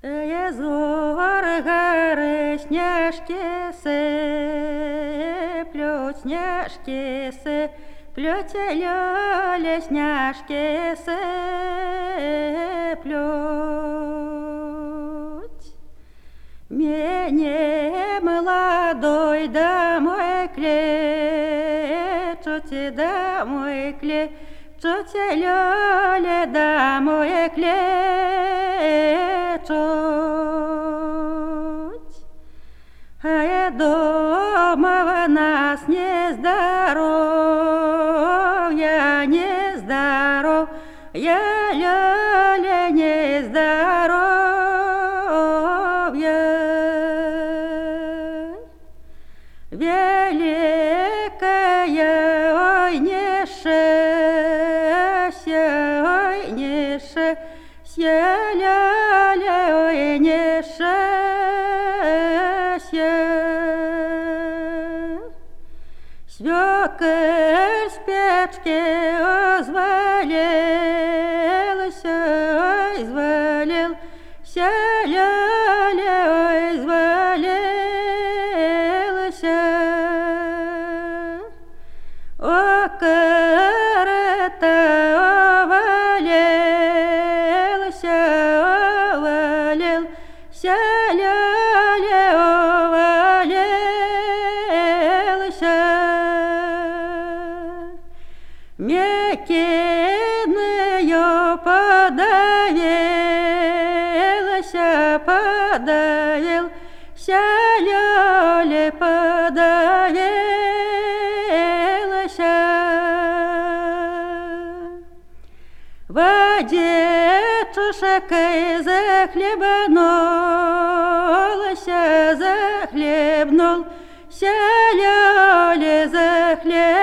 Зоргары снежки сыплют, снежки сыплют, лёля, снежки сыплют. Меня молодой домой кличут, домой кличут, лёля, домой кличут. А дома в нас не здоровья, не здоровья, лёля, не здоровья. Великая, ой, несчастье, ой, несчастье, ля-ля, ой, несчастье. Свеколь с печки звалился, ой, звалился, ля-ля, ой, звалился. О, корыто овалился, овалился, ля-ля, овалился. Мекиную подавился, подавился, лёля, подавился. Водичушкой захлебнулся, захлебнулся, лёля, захлебнулся.